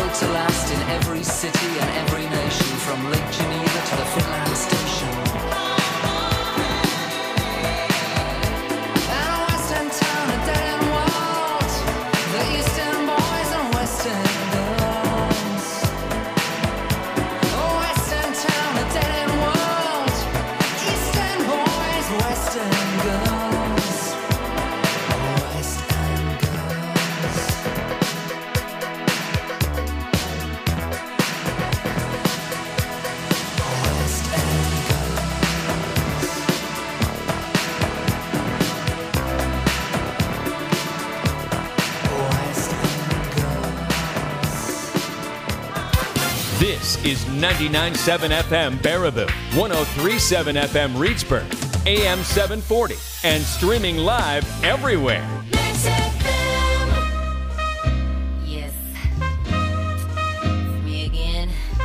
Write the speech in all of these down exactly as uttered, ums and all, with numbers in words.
built to last in every city and every nation, from Lake Geneva to the Finland station. And a western town, a dead-end world, the eastern boys and western girls. A western town, a dead-end world, eastern boys, western girls. Western girls. This is ninety-nine point seven F M Baraboo, one oh three point seven F M Reedsburg, A M seven forty, and streaming live everywhere. Yes. It's me again.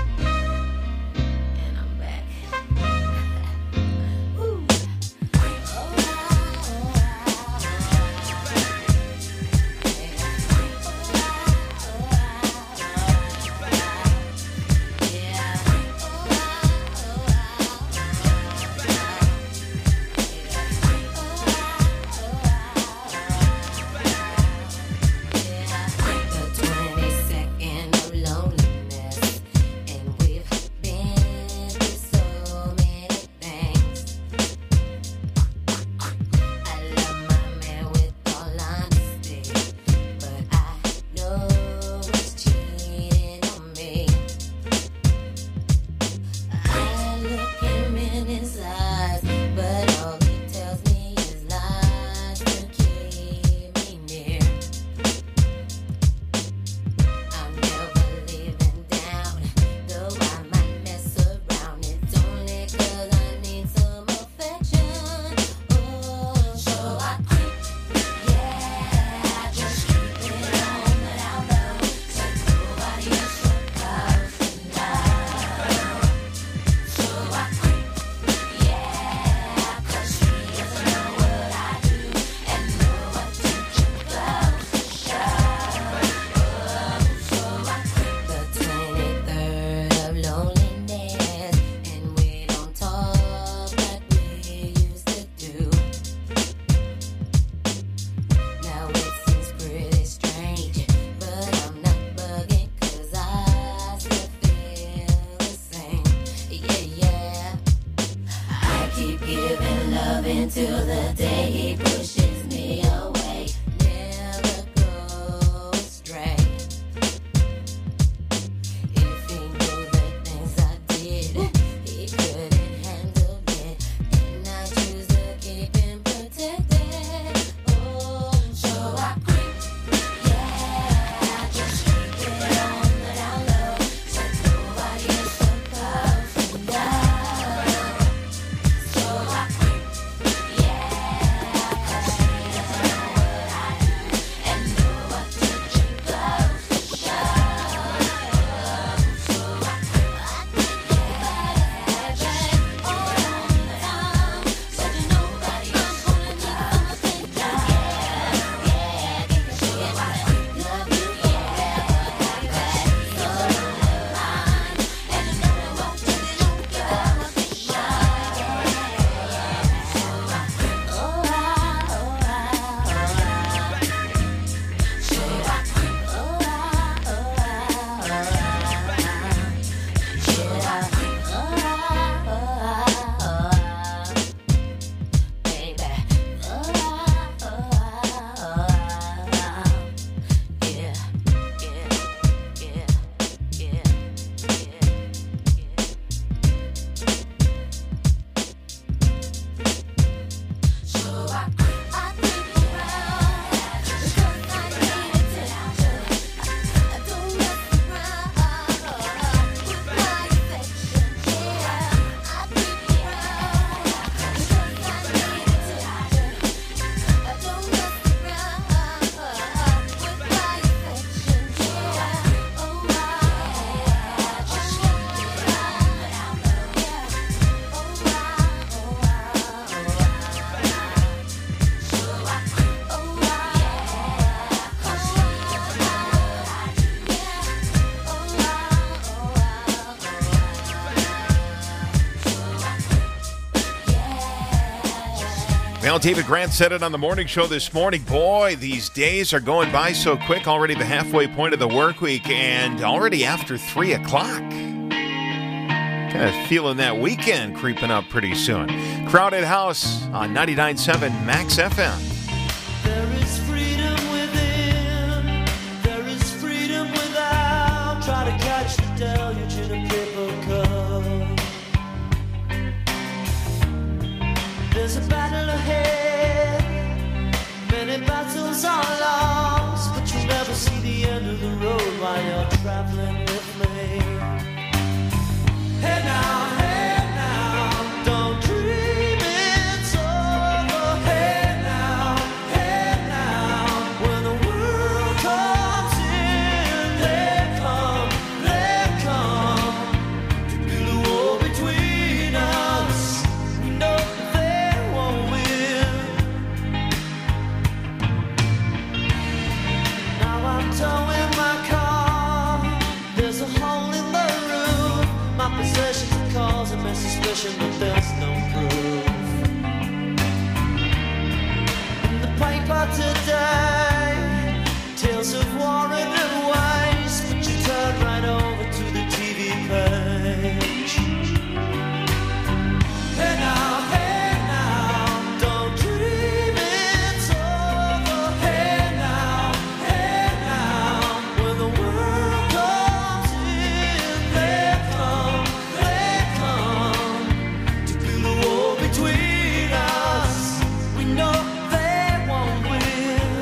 And I'm back. Ooh. The twenty-second of loneliness, and we've been through so many things. I love my man with all honesty, but I know he's cheating on me. I look him in his eyes, but all he tells me is lies to keep me near. I'm never leaving down, though I might mess around. It's only 'cause I need some affection. Oh, so I creep, yeah, I just keep it on the down low, so nobody else surprises me now. So I creep, yeah, 'cause he doesn't know what I do, and no attention goes to show. So I creep. The twenty-third of loneliness, and we don't talk like we used to do. Now it seems pretty strange, but I'm not bugging 'cause I still feel the same. Yeah, yeah. I keep giving love until the day he pushes me away. Never go astray. If he knew the things I did, he couldn't handle it, and I choose to keep him protected. Oh, so I creep, yeah, I just keep it on the down low, so nobody is supposed to know. So I creep, yeah, Well, David Grant said it on the morning show this morning. Boy, these days are going by so quick. Already the halfway point of the work week and already after three o'clock. Kind of feeling that weekend creeping up pretty soon. Crowded House on ninety-nine point seven Max F M. There is freedom within, there is freedom without. Try to catch the deluge in a paper cup. There's a battle ahead, many battles are lost, but you never see the end of the road while you're traveling with me. Hey now, hey now, don't dream it's over. Hey now, hey now, when the world comes in, they come, they come to build a wall between us. We know they won't win. Now I'm towing my car. There's a hole in the roof. My possessions are causing me suspicion, but there's no proof. In the paper today, tales of war and waste, but you turn right over to the T V page. Hey now, hey now, don't dream it's over. Hey now, hey now, when the world comes in, they come, they come to build a wall between us. We know they won't win.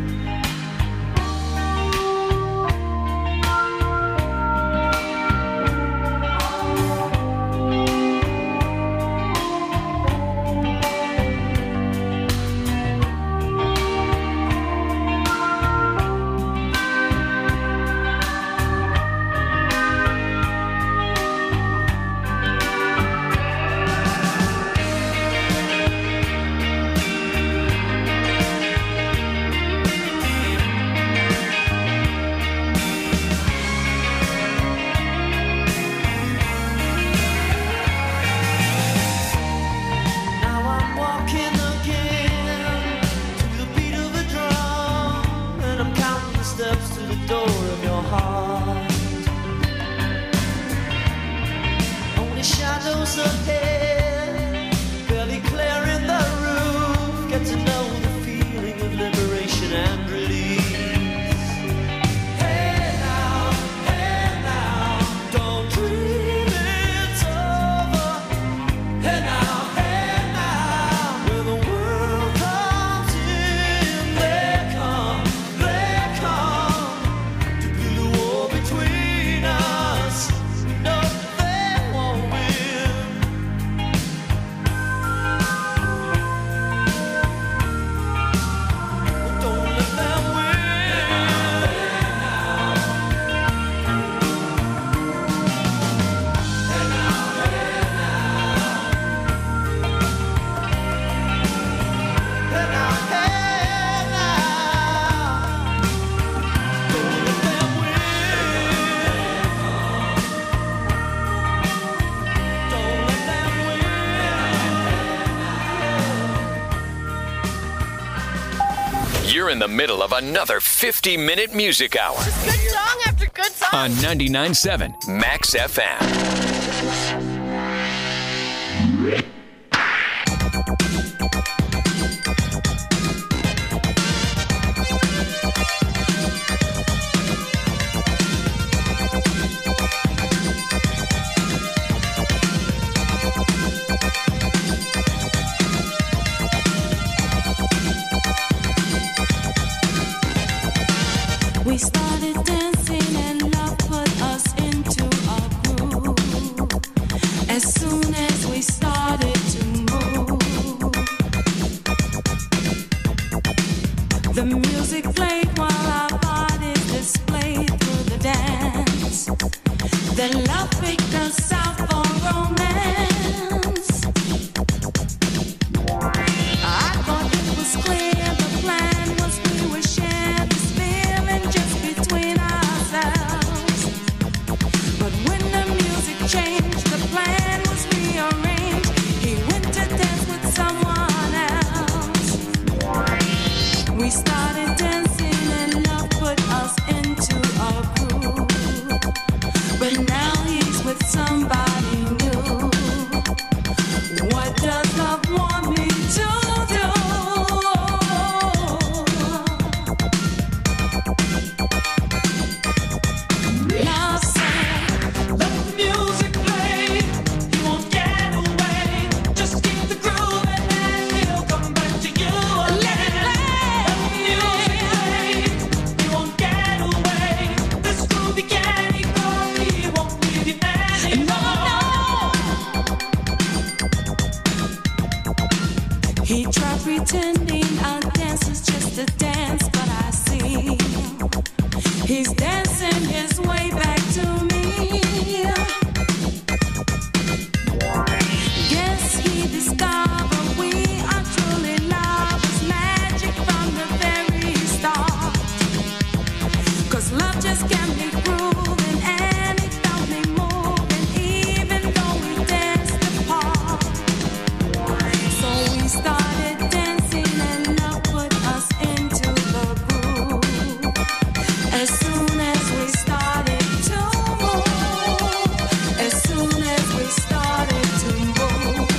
Now I'm walking again to the beat of a drum, and I'm counting the steps to the door of your heart. Only shadows ahead, barely clearing the roof. Get to know the feeling of liberation and release. Hey now, hey now, don't dream it's over. Hey now, hey now, when the world comes in, they come, they come to build a wall between us. We know they won't win. Don't let them win. Hey now, hey now, don't let them win. Don't let them win. You're in the middle of another fifty-minute music hour Good song after good song. on ninety-nine point seven Max F M. We started dancing and love put us into a groove. As soon as we started to move, the music played while our bodies displayed through the dance. Then love picked us out for romance. I thought it was clear the plan was we would share this feeling just between ourselves. But when the music changed, the plan was rearranged. He went to dance with someone else. me grooving and it felt me moving, even though we danced apart. So we started dancing and love put us into the groove. As soon as we started to move, as soon as we started to move,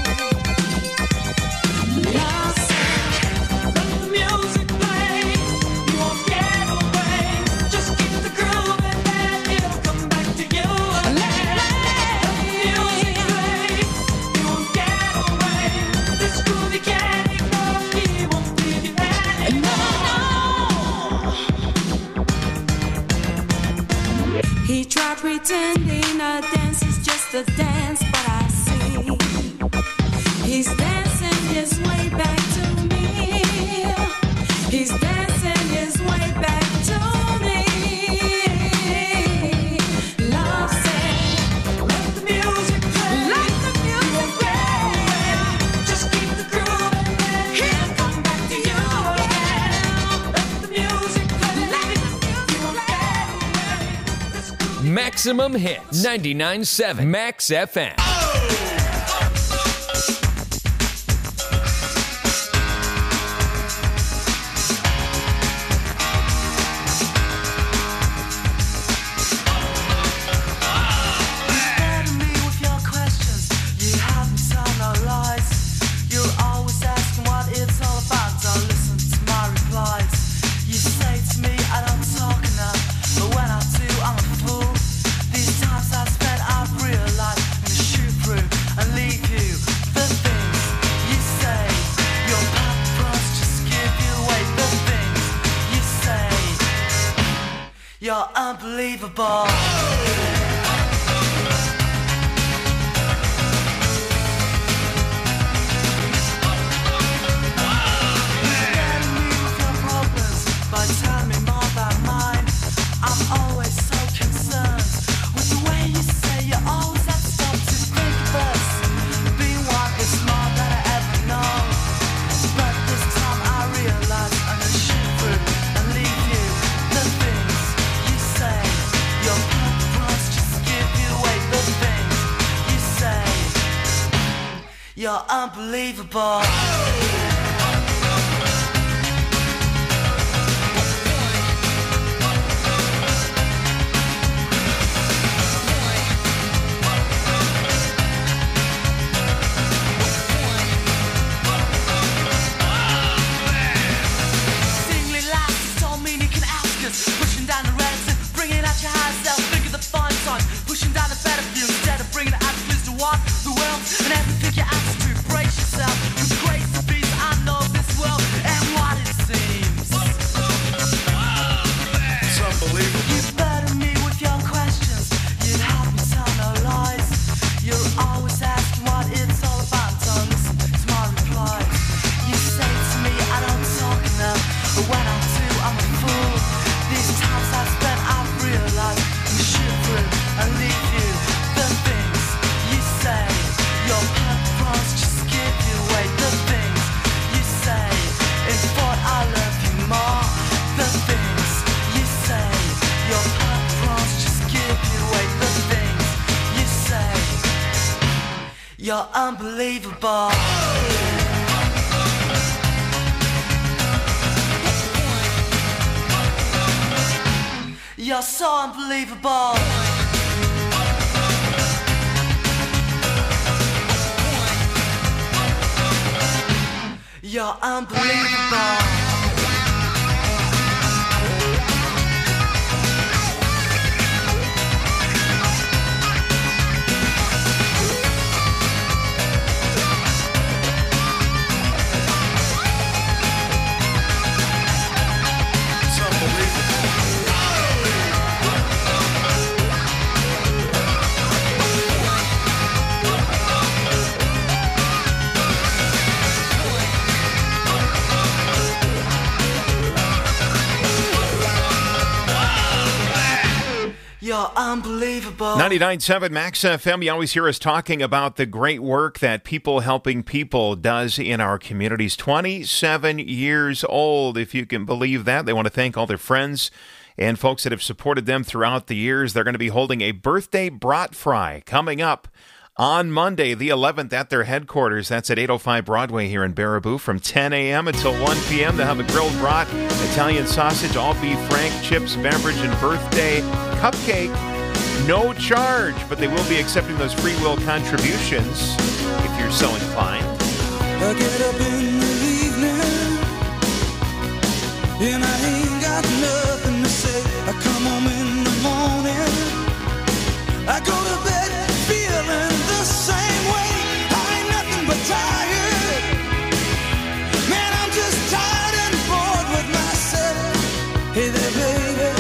love said, let the music play. You won't get away. Just keep the groove and then it'll come back to you again. Let the music play. You won't get away. This groove you can't ignore. He won't leave you anymore. He tried pretending a dance is just a dance, but I see he's dancing his way back to me. He's dancing his way back to me. Love said, let the music play. Let the music play. Just keep the groove and then he'll come back to you again. Let the music play. Let the music play. This groove Maximum Hits, ninety-nine point seven Max F M. Burden me with your questions. You haven't told no lies. You're always asking what it's all about. Don't listen to my replies. You say to me I don't talk enough, but when I do, I'm a fool. These times I've spent, I've realized I'm gonna shoot through and leave you. The things you say, your paparazzi just give you away. The things you say, you're unbelievable. Burden me with your problems, but tell me more about mine. I'm always so concerned with the way you say you always have to stop to think of us. Being one is more than I ever know. But this time I realize I'm gonna shoot through and leave you. The things you say, your purpose just give you away. The things you say, you're unbelievable. Singly laughs don't mean you can ask us. Pushing down the reds and bringing out your high self. Think of the fine time. Pushing down the better view instead of bringing the attitudes to what the world and everything you ask to. Brace yourself with the grace and peace. I know this world and what it seems. It's unbelievable. You burden me with your questions. You haven't told no lies. You're always asking what it's all about. Don't listen to my replies. You say to me I don't talk enough, but when I do, I'm a fool. These times I've spent, I've realized I'm shoot through and leave you. The things you say, your purpose just give you away. The things you say, in thought I love you more. The things you say, your purpose just give you away. The things you say, you're unbelievable. You're so unbelievable. You're unbelievable. It's unbelievable. You're unbelievable. ninety-nine point seven Max F M. You always hear us talking about the great work that People Helping People does in our communities. twenty-seven years old, if you can believe that. They want to thank all their friends and folks that have supported them throughout the years. They're going to be holding a birthday brat fry coming up on Monday, the eleventh, at their headquarters. That's at eight oh five Broadway here in Baraboo from ten a.m. until one p.m. They'll have a grilled brat, Italian sausage, all beef frank, chips, beverage, and birthday cupcake. No charge, but they will be accepting those free will contributions if you're so inclined. I get up in the evening and I ain't got nothing to say. I come home in the morning, I go to bed feeling the same way. I ain't nothing but tired. Man, I'm just tired and bored with myself. Hey there, baby,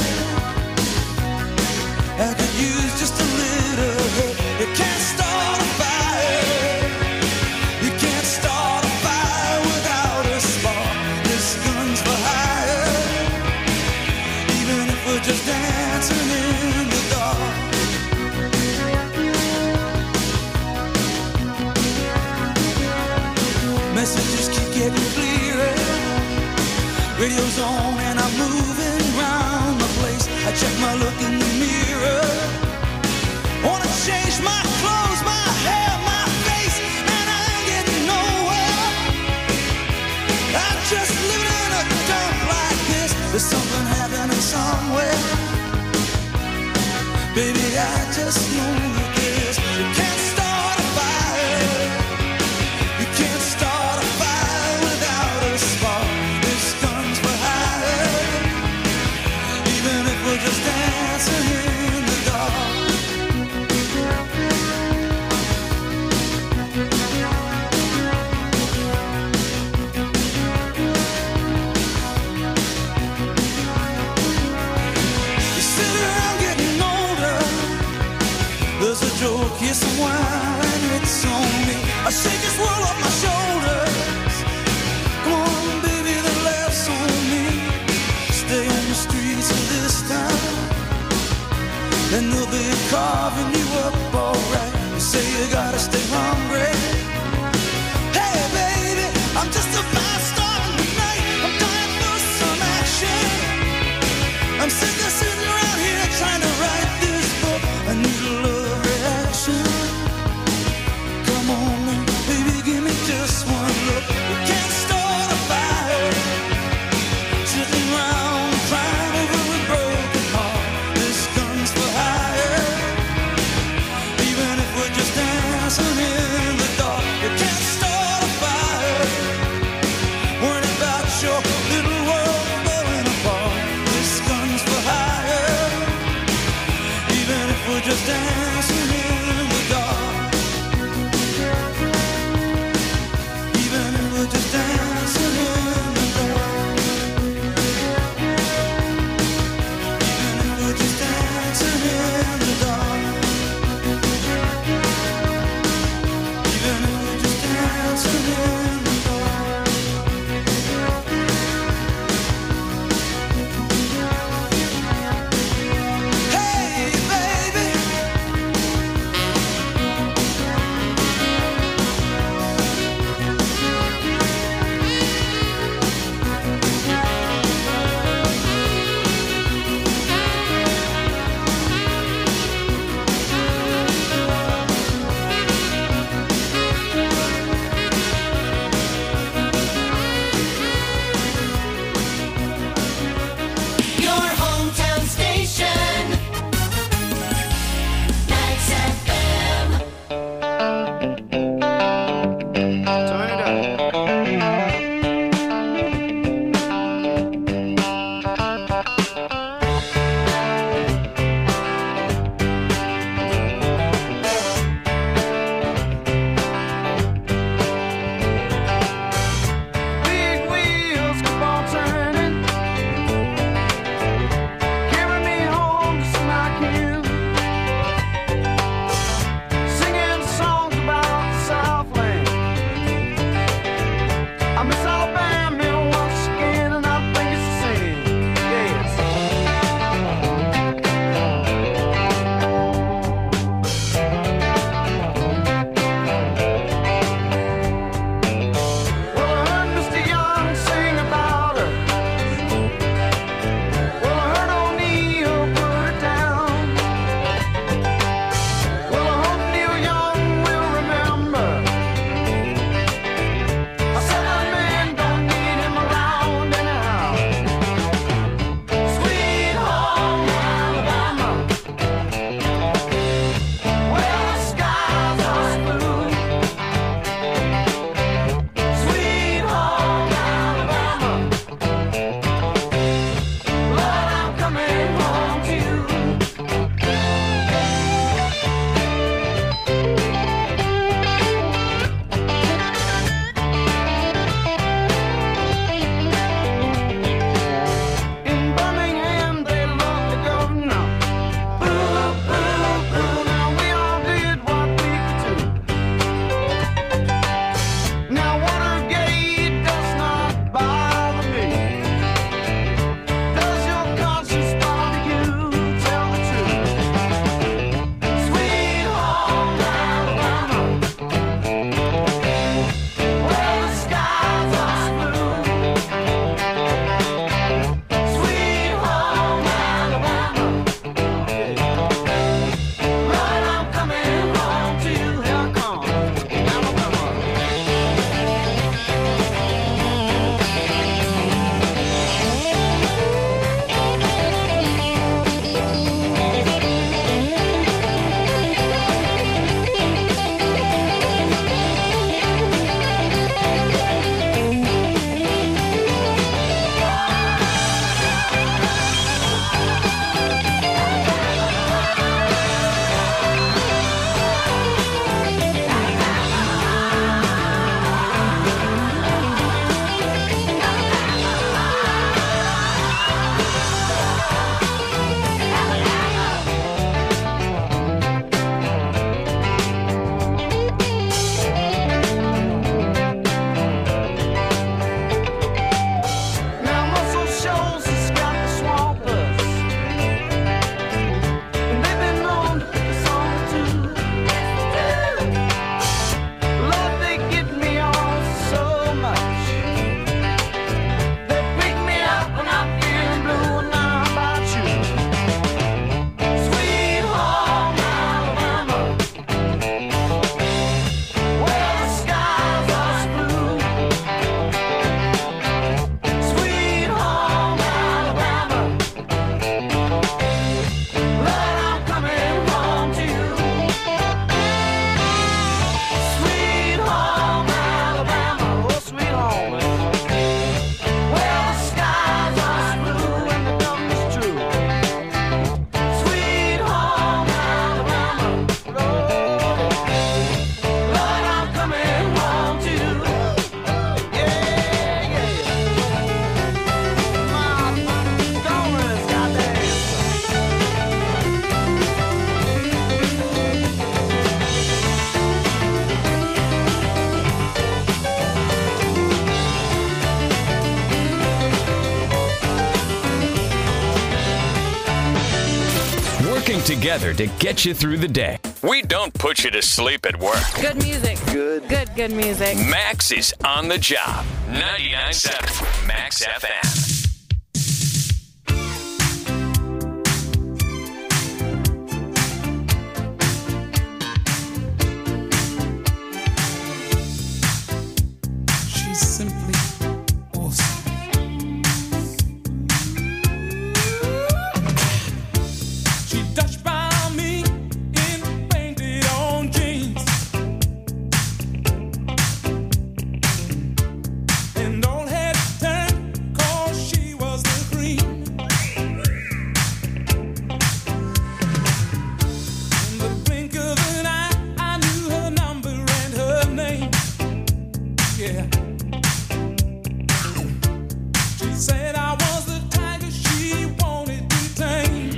I could use just a little help. You can't start a fire. You can't start a fire without a spark. This gun's for hire. Even if we're just dancing in the dark. Messages keep getting clearer. Radio's on and I'm moving round the place. I check my look in the mirror. Wanna change my clothes, my hair, my face, and I ain't getting nowhere. I'm just living in a dump like this. There's something happening somewhere. Baby, I just know that this. You can't start a fire. You can't start a fire without a spark. This gun's for hire. Even if we're just dancing in the dark. You sit around getting older. There's a joke, here's some wine, it's on me. I shake this world off my shoulders. Come on, baby, the laughs on me. Stay on the streets of this town, and they'll be carving you up alright. You say you gotta stay hungry. Hey, baby, I'm just a fast star tonight. I'm dying for some action. I'm sick of sitting around here trying to write this book. I need a love reaction. Come on now, baby, give me just one look. You can't start a fire. Sitting around crying over a broken heart. This gun's for hire. Even if we're just dancing in the dark. You together to get you through the day. We don't put you to sleep at work. Good music. Good. Good, good music. Max is on the job. ninety-nine point seven Max F M. She's simply awesome. She touched by me in painted on jeans and old head turned 'cause she was the cream. In the blink of an eye, I knew her number and her name. Yeah. She said I was the tiger she wanted to tame.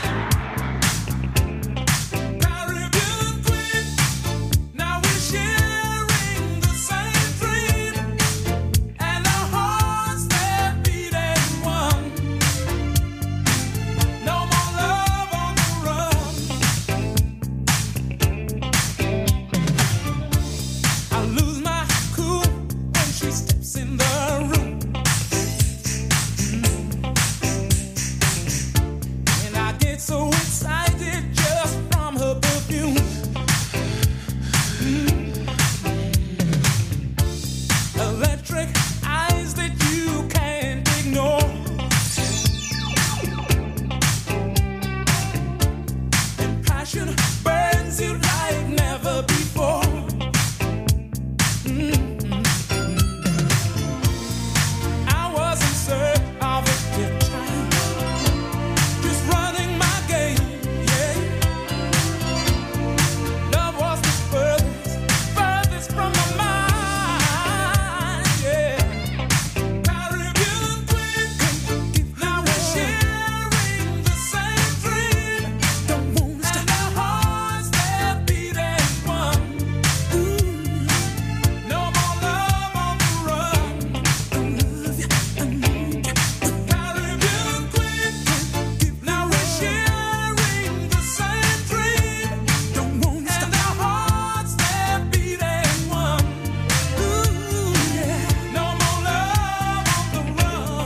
Caribbean queen, now we're sharing the same dream, and our hearts they're beating one. No more love on the run. I lose my cool when she steps in the room. And I get so excited just from her perfume. Electric eyes that you can't ignore. And passion burns you like never before. I was in search of a good time, just running my game, yeah. Love was the furthest, furthest from my mind, yeah. Caribbean queen, now we're sharing the same dream. Don't wanna stop. And our hearts they're beating one. Ooh, no more love on the run. I love you, I need you. Caribbean queen, now we're sharing the same dream. Don't wanna stop. And our hearts they're beating one. Ooh, yeah. No more love on the run.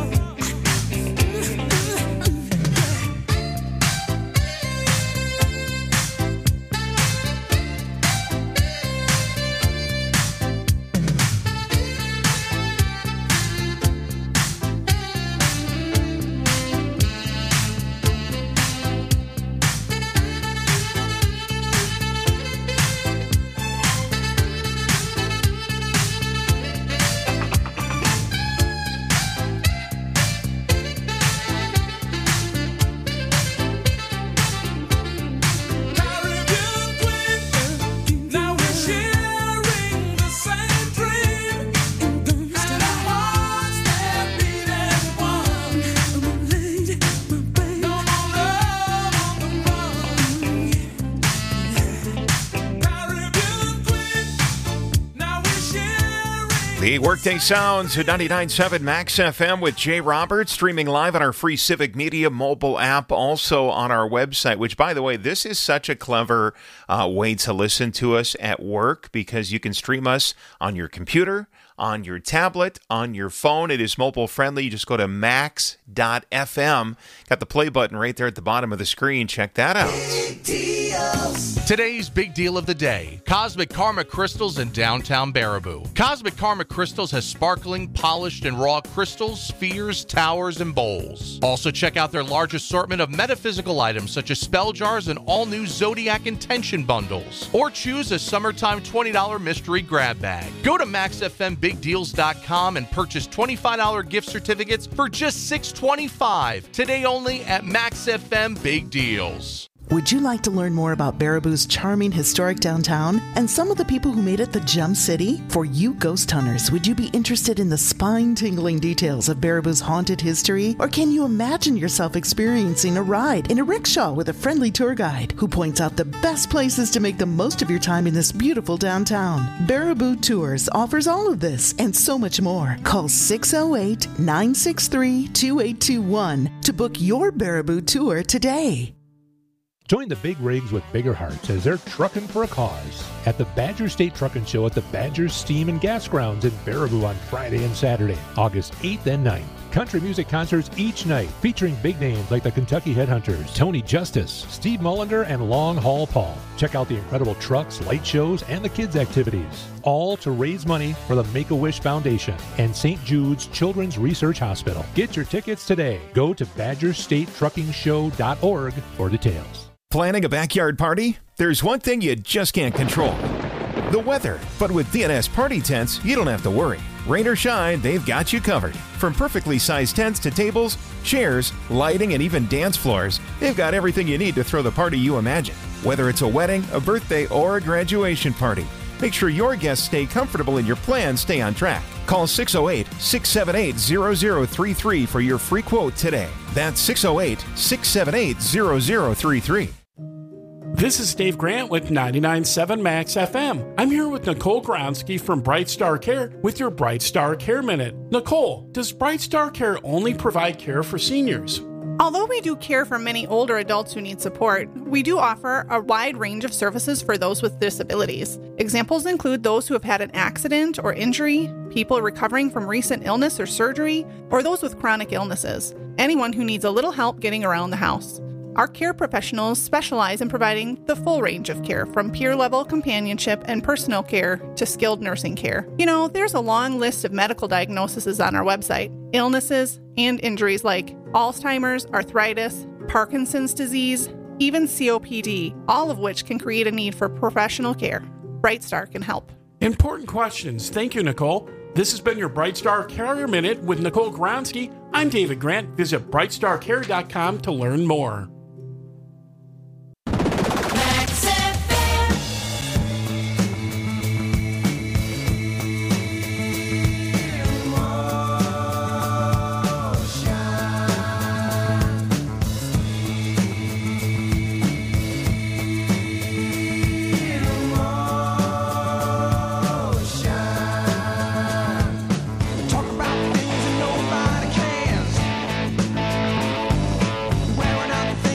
Caribbean queen, now we're sharing the same dream. And our hearts they're beating one. No more love on the run. Caribbean queen, now we're sharing. The Workday Sounds at ninety-nine point seven Max F M with Jay Roberts, streaming live on our free Civic Media mobile app, also on our website, which, by the way, this is such a clever uh, way to listen to us at work because you can stream us on your computer, on your tablet, on your phone. It is mobile friendly. You just go to max dot f m. Got the play button right there at the bottom of the screen. Check that out. Today's big deal of the day, Cosmic Karma Crystals in downtown Baraboo. Cosmic Karma Crystals has sparkling, polished, and raw crystals, spheres, towers, and bowls. Also check out their large assortment of metaphysical items such as spell jars and all-new Zodiac Intention bundles. Or choose a summertime twenty dollars mystery grab bag. Go to max f m big deals dot com and purchase twenty-five dollars gift certificates for just six dollars and twenty-five cents. Today only at Max F M Big Deals. Would you like to learn more about Baraboo's charming historic downtown and some of the people who made it the Gem City? For you ghost hunters, would you be interested in the spine-tingling details of Baraboo's haunted history? Or can you imagine yourself experiencing a ride in a rickshaw with a friendly tour guide who points out the best places to make the most of your time in this beautiful downtown? Baraboo Tours offers all of this and so much more. Call six oh eight, nine six three, two eight two one to book your Baraboo tour today. Join the big rigs with bigger hearts as they're trucking for a cause at the Badger State Truckin' Show at the Badger Steam and Gas Grounds in Baraboo on Friday and Saturday, August eighth and ninth. Country music concerts each night featuring big names like the Kentucky Headhunters, Tony Justice, Steve Mullender, and Long Haul Paul. Check out the incredible trucks, light shows, and the kids' activities, all to raise money for the Make-A-Wish Foundation and Saint Jude's Children's Research Hospital. Get your tickets today. Go to badger state trucking show dot org for details. Planning a backyard party? There's one thing you just can't control: the weather. But with D N S Party Tents, you don't have to worry. Rain or shine, they've got you covered. From perfectly sized tents to tables, chairs, lighting, and even dance floors, they've got everything you need to throw the party you imagine. Whether it's a wedding, a birthday, or a graduation party, make sure your guests stay comfortable and your plans stay on track. Call six oh eight, six seven eight, zero zero three three for your free quote today. That's six oh eight, six seven eight, zero zero three three. This is Dave Grant with ninety-nine point seven Max F M. I'm here with Nicole Gronsky from Bright Star Care with your Bright Star Care Minute. Nicole, does Bright Star Care only provide care for seniors? Although we do care for many older adults who need support, we do offer a wide range of services for those with disabilities. Examples include those who have had an accident or injury, people recovering from recent illness or surgery, or those with chronic illnesses. Anyone who needs a little help getting around the house. Our care professionals specialize in providing the full range of care, from peer-level companionship and personal care to skilled nursing care. You know, there's a long list of medical diagnoses on our website. Illnesses and injuries like Alzheimer's, arthritis, Parkinson's disease, even C O P D, all of which can create a need for professional care. Bright Star can help. Important questions. Thank you, Nicole. This has been your Bright Star Care Minute with Nicole Gronsky. I'm David Grant. Visit bright star care dot com to learn more. Talk about things that nobody cares. Wearing out the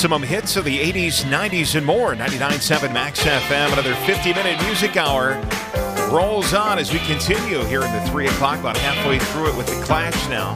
Maximum hits of the eighties, nineties, and more. ninety-nine point seven Max F M. Another fifty-minute music hour rolls on as we continue here in the three o'clock, about halfway through it with the Clash now.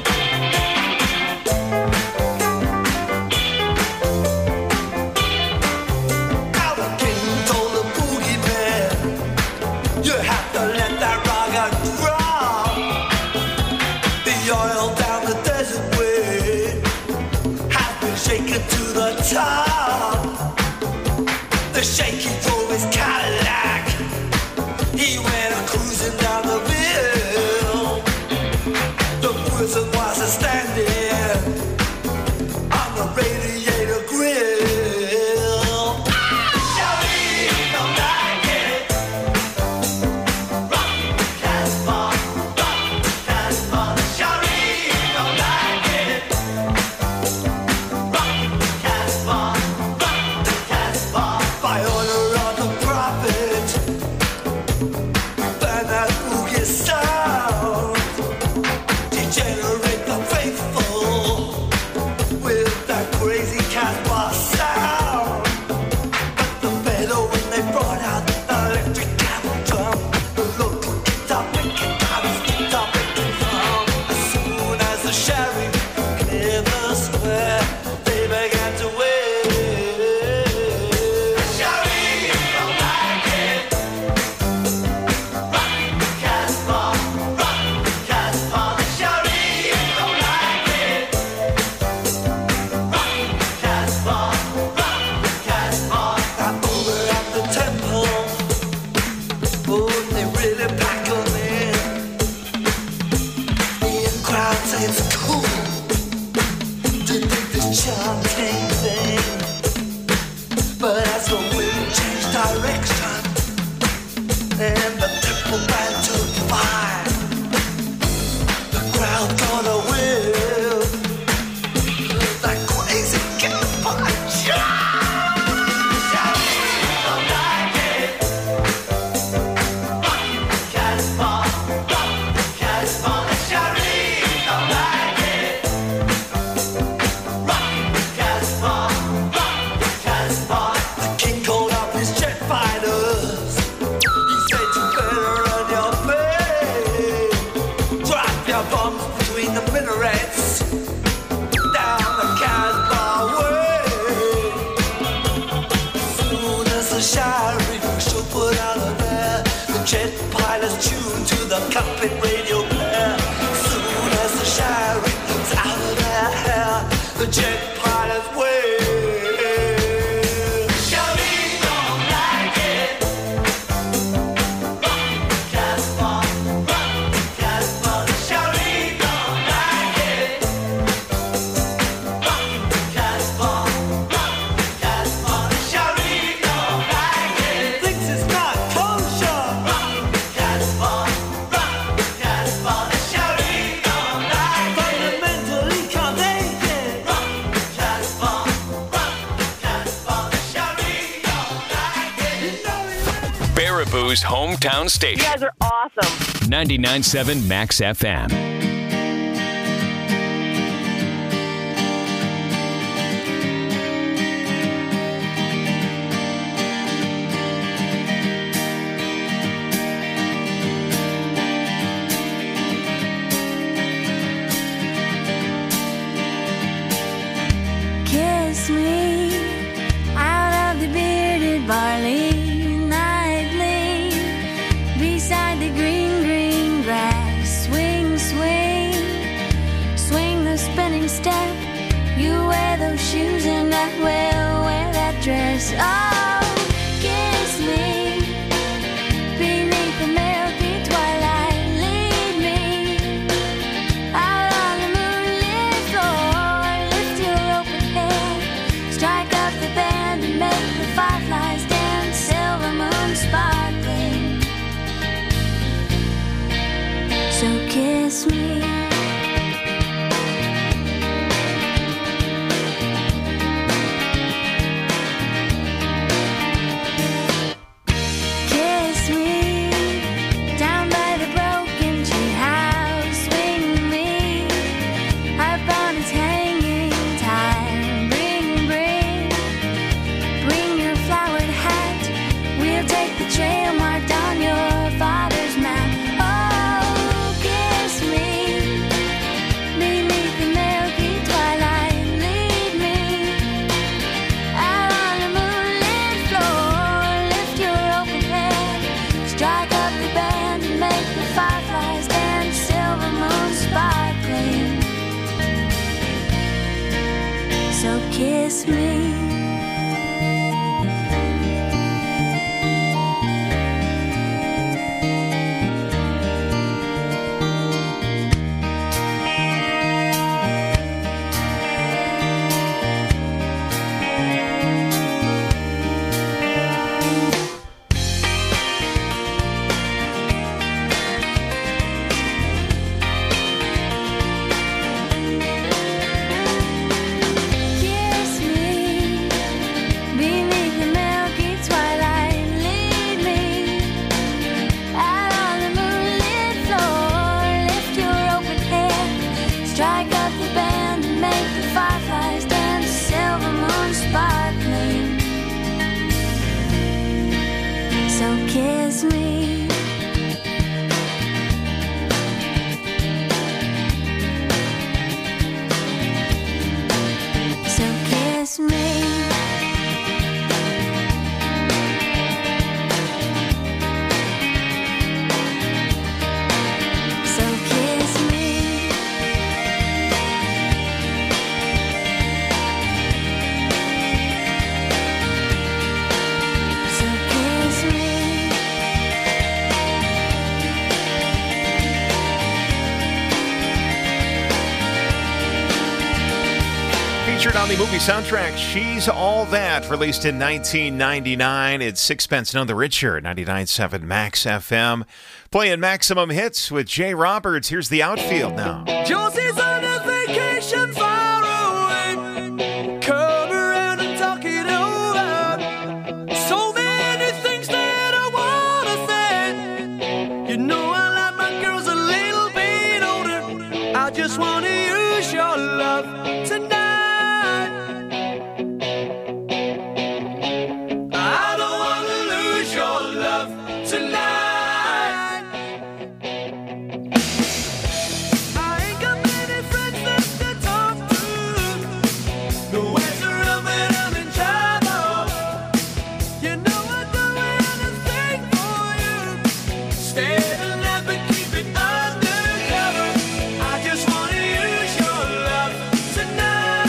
Top. The shaky drove his Cadillac. He went cruising down the hill. The prison was a standing on the radiator grill. Shawty, don't like it. Rock the Casbah, rock the Casbah. Shawty, don't like it. By order of the prophet, burn that boogie sound, degenerate the faithful with that crazy Casbah sound. But the meadow when they brought out the electric camel drum, the local guitar picking times, guitar picking drum. As soon as the sheriff cleared the square, they began to wait. Cockpit radio player. Soon as the sheriff gets out of their hair, the jet pilots wave. Shawty don't like it. Rock the Casbah, rock the Casbah. Shawty don't like it. Rock the Casbah, rock the Casbah. Shawty don't like it. Thinks it's not kosher. Rock the Casbah. Baraboo's hometown station. You guys are awesome. ninety-nine point seven Max F M. Kiss me out of the bearded barley. Beside the green, green grass, swing, swing, swing the spinning step. You wear those shoes and I will wear that dress. Oh, kiss me beneath the milky twilight. Lead me out on the moonlit floor. Lift your open head, strike up the band and make the fireflies dance. Silver moon sparkling. So kiss me. Kiss me down by the broken tree house. Swing me up on its hanging time. Bring, bring kiss me. Kiss me beneath the milky twilight. Lead me out on the moonlit floor. Lift your open hand, strike up the band, and make the fireflies dance. Silver moon sparkling. So kiss me. So kiss me. So kiss me. So kiss me. Featured on the movie soundtrack, She's All That, released in nineteen ninety-nine. It's Sixpence None the Richer, ninety-nine point seven Max F M. Playing maximum hits with Jay Roberts. Here's the outfield now. Josie's on a vacation far away. Come around and talk it over. So many things that I wanna say. You know I like my girls a little bit older. I just wanna use your love tonight. I don't wanna lose your love tonight. I ain't got many friends left to talk to. No answer of it, I'm in trouble. You know I'd do anything for you. Stay the night but keep it undercover. I just wanna use your love tonight.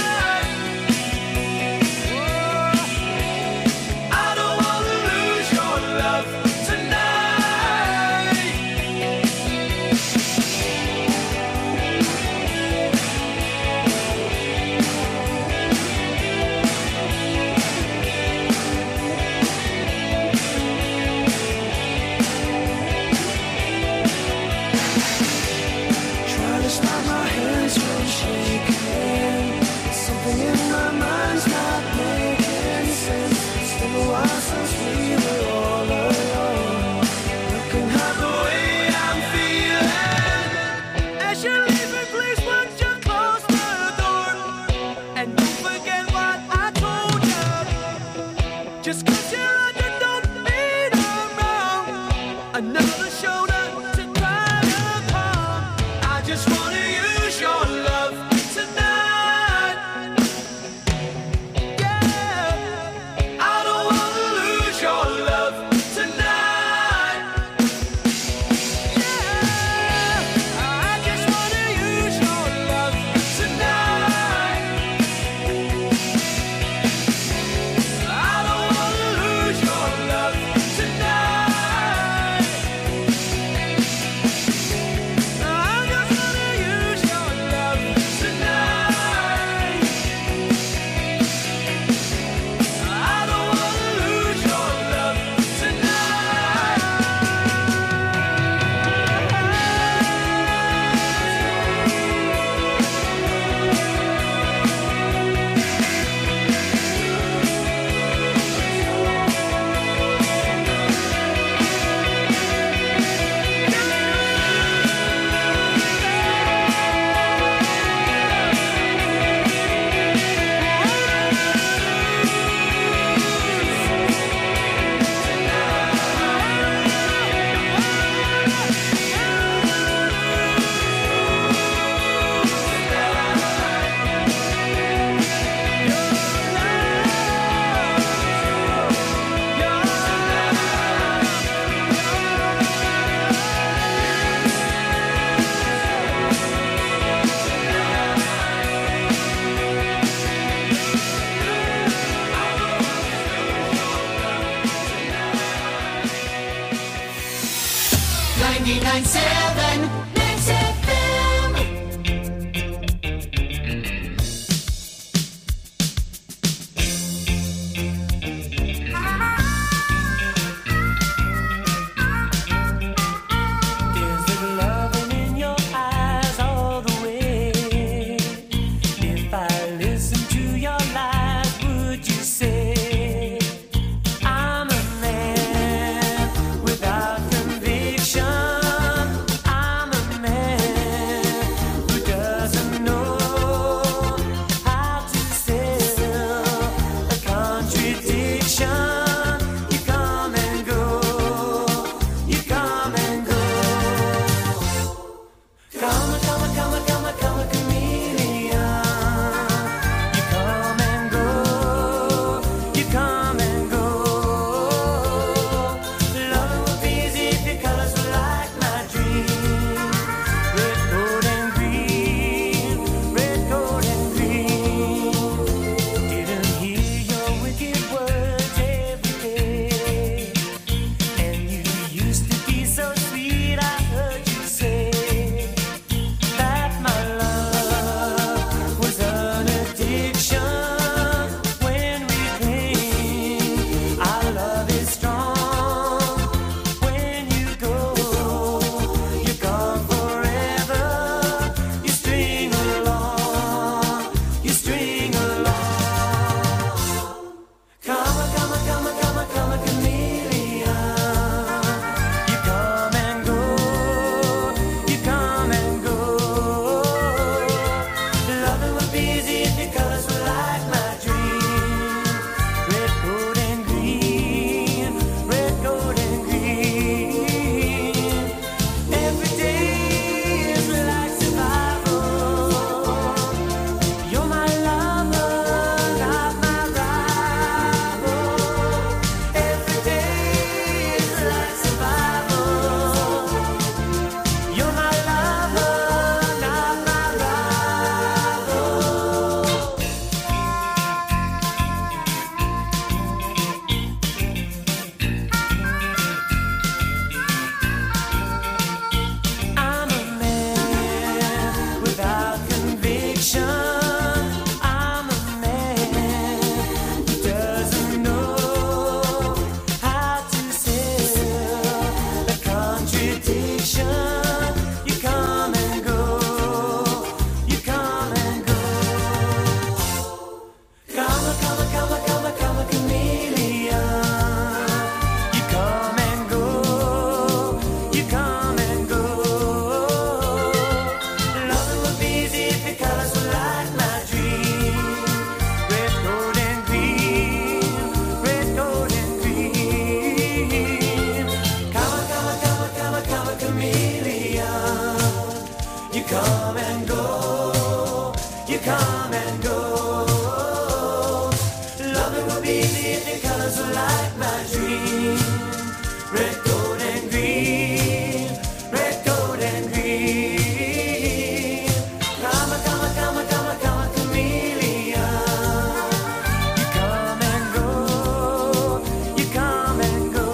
come and go, you come and go. Loving would be easy if your colors were like my dream. Red, gold, and green, red, gold, and green. Come a, come a, come a, come a, come a chameleon. You come and go, you come and go.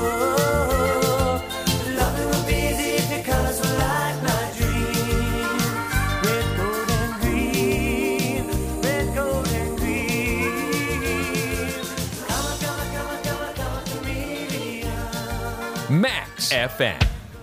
Loving would be easy if your colors were like my dream. Red, gold, and green, red, gold, and green. Come a, come a, come a, come a, come a chameleon. Max F M.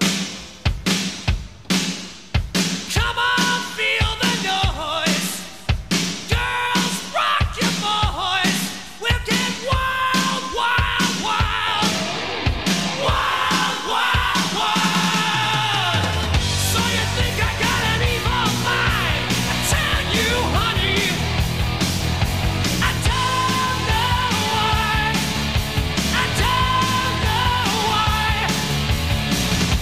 Come on, feel the noise. Girls, rock your boys. We'll get wild, wild, wild. Wild, wild, wild. So you think I got an evil mind? I tell you, honey, I don't know why. I don't know why.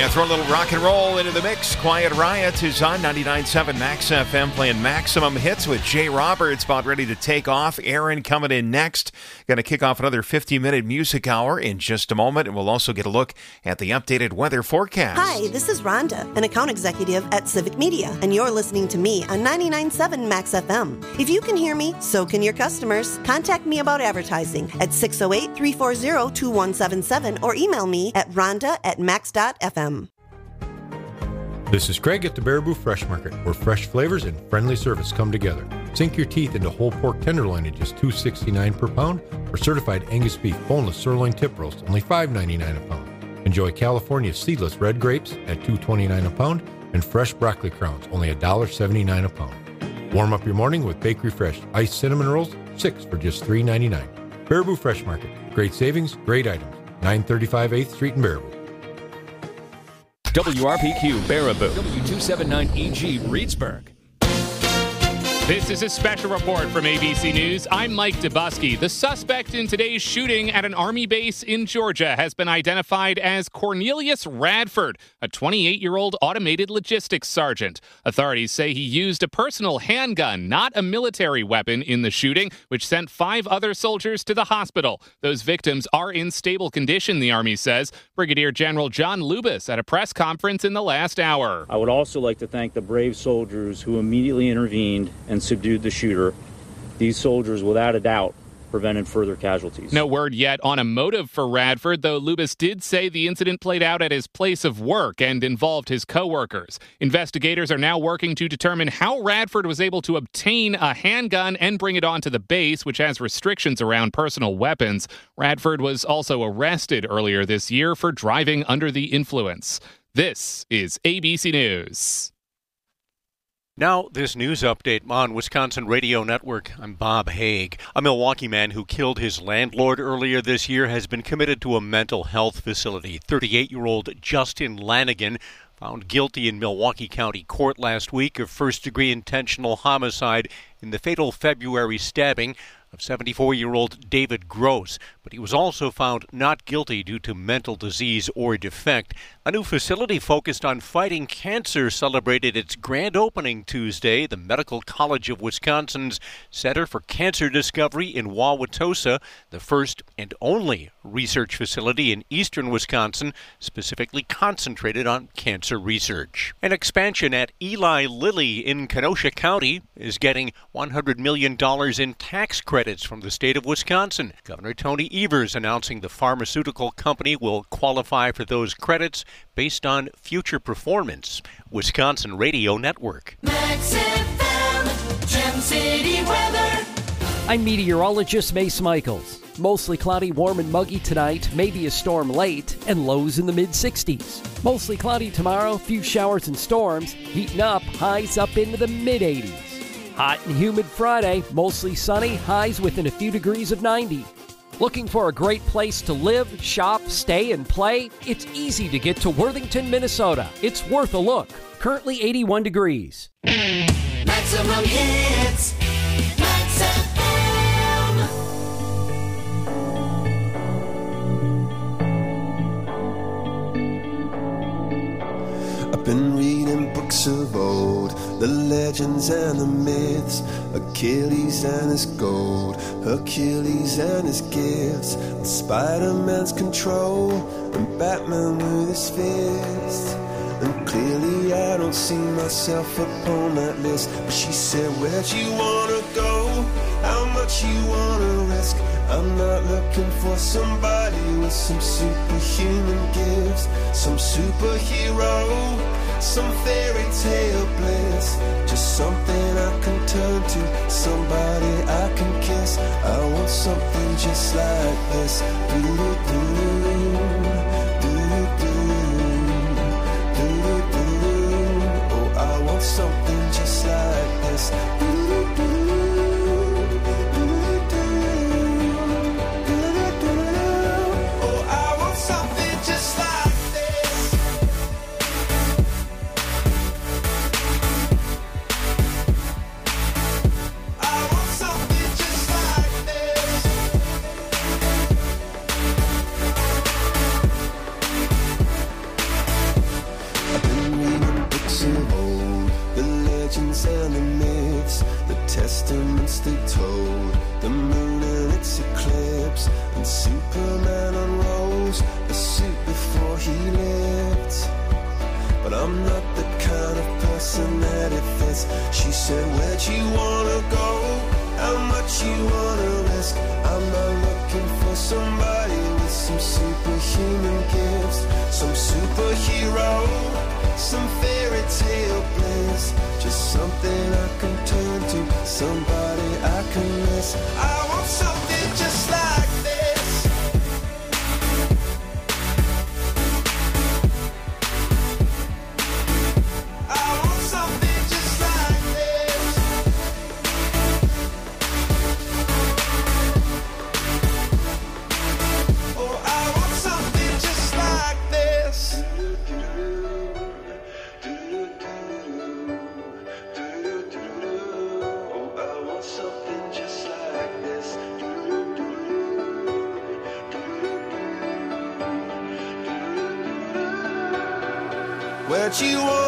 Yeah, throw a little rock and roll into the mix. Quiet Riot is on ninety-nine point seven Max F M playing Maximum Hits with Jay Roberts about ready to take off. Aaron coming in next. Going to kick off another fifty-minute music hour in just a moment, and we'll also get a look at the updated weather forecast. Hi, this is Rhonda, an account executive at Civic Media, and you're listening to me on ninety-nine point seven Max F M. If you can hear me, so can your customers. Contact me about advertising at six oh eight, three four zero, two one seven seven or email me at rhonda at max dot f m. This is Craig at the Baraboo Fresh Market, where fresh flavors and friendly service come together. Sink your teeth into whole pork tenderloin at just two dollars and sixty-nine cents per pound, or certified Angus beef boneless sirloin tip roast, only five dollars and ninety-nine cents a pound. Enjoy California seedless red grapes at two dollars and twenty-nine cents a pound, and fresh broccoli crowns, only one dollar and seventy-nine cents a pound. Warm up your morning with Bakery Fresh iced cinnamon rolls, six for just three dollars and ninety-nine cents. Baraboo Fresh Market. Great savings, great items. nine thirty-five eighth Street in Baraboo. W R P Q Baraboo, W two seventy-nine E G Reedsburg. This is a special report from A B C News. I'm Mike Dubusky. The suspect in today's shooting at an Army base in Georgia has been identified as Cornelius Radford, a twenty-eight-year-old automated logistics sergeant. Authorities say he used a personal handgun, not a military weapon, in the shooting, which sent five other soldiers to the hospital. Those victims are in stable condition, the Army says. Brigadier General John Lubis at a press conference in the last hour. I would also like to thank the brave soldiers who immediately intervened and subdued the shooter. These soldiers, without a doubt, prevented further casualties. No word yet on a motive for Radford, though Lubis did say the incident played out at his place of work and involved his coworkers. Investigators are now working to determine how Radford was able to obtain a handgun and bring it onto the base, which has restrictions around personal weapons. Radford was also arrested earlier this year for driving under the influence. This is A B C News. Now, this news update on Wisconsin Radio Network. I'm Bob Haig. A Milwaukee man who killed his landlord earlier this year has been committed to a mental health facility. thirty-eight-year-old Justin Lanigan, found guilty in Milwaukee County Court last week of first-degree intentional homicide in the fatal February stabbing of seventy-four-year-old David Gross, but he was also found not guilty due to mental disease or defect. A new facility focused on fighting cancer celebrated its grand opening Tuesday. The Medical College of Wisconsin's Center for Cancer Discovery in Wauwatosa, the first and only research facility in eastern Wisconsin specifically concentrated on cancer research. An expansion at Eli Lilly in Kenosha County is getting one hundred million dollars in tax credits from the state of Wisconsin. Governor Tony Evers announcing the pharmaceutical company will qualify for those credits based on future performance. Wisconsin Radio Network. Max F M, Gem City weather. I'm meteorologist Mace Michaels. Mostly cloudy, warm and muggy tonight, maybe a storm late, and lows in the mid sixties. Mostly cloudy tomorrow, few showers and storms, heating up, highs up into the mid eighties. Hot and humid Friday, mostly sunny, highs within a few degrees of ninety. Looking for a great place to live, shop, stay, and play? It's easy to get to Worthington, Minnesota. It's worth a look. Currently eighty-one degrees. Maximum hits. Max F M. I've been reading books of old, the legends and the myths, Achilles and his gold, Hercules and his gifts, and Spider-Man's control, and Batman with his fist. And clearly I don't see myself upon that list. But she said, where'd you wanna go? How much you wanna risk? I'm not looking for somebody with some superhuman gifts, some superhero, some fairy tale bliss. Just something I can turn to, somebody I can kiss. I want something just like this. Do-do-do, do-do-do, do-do-do. Oh, I want something just like this. Do-do-do. books of old, the legends and the myths, the testaments they told, the moon and its eclipse, and Superman unrolls a suit before he lived. But I'm not the kind of person that it fits. She said, where'd you wanna go? How much you wanna risk? I'm not looking for somebody with some superhuman gifts, some superhero, some fairy tale bliss, just something I can turn to, somebody I can miss. I want something just like this. I want something just like this. Oh, I want something just like this. Oh, I want something just like this. Where'd you want